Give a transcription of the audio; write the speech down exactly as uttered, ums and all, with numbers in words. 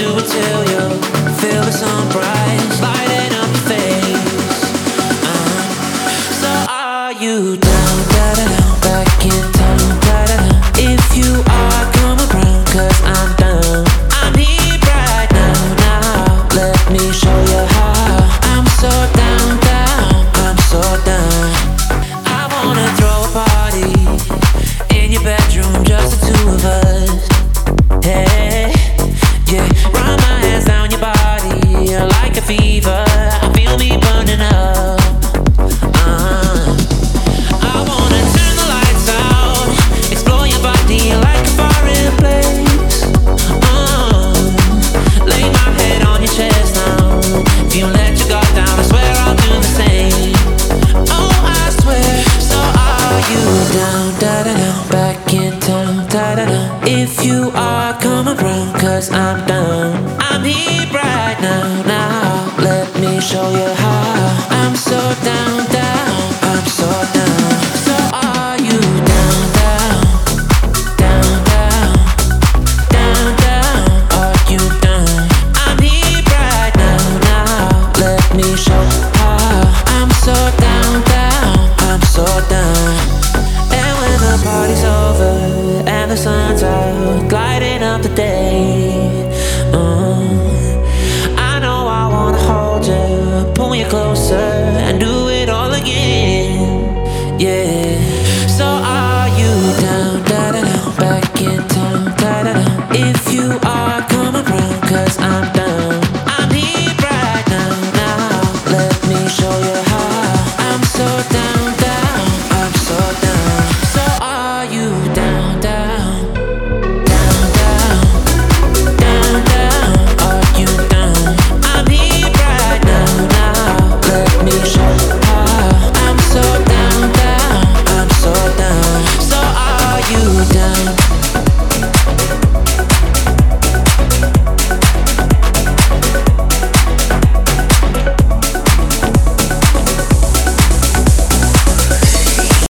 do it till you feel the sunrise lighting up your face. uh, So are you down, da da down, back in town, da da down? If you are, come around, cause I'm down. I'm here right now, now. Let me show you how. I'm so down, down, I'm so down. I wanna throw a party in your bedroom, just the two of us. Hey, yeah, run my hands down your body like a fever. I feel me burning up. uh, I wanna turn the lights out, explore your body like a foreign place. uh, Lay my head on your chest now. If you let your guard down, I swear I'll do the same. Oh, I swear. So are you down, da da down, back in town, da da down? If you are, come around, cause I'm down. I'm here right now, now.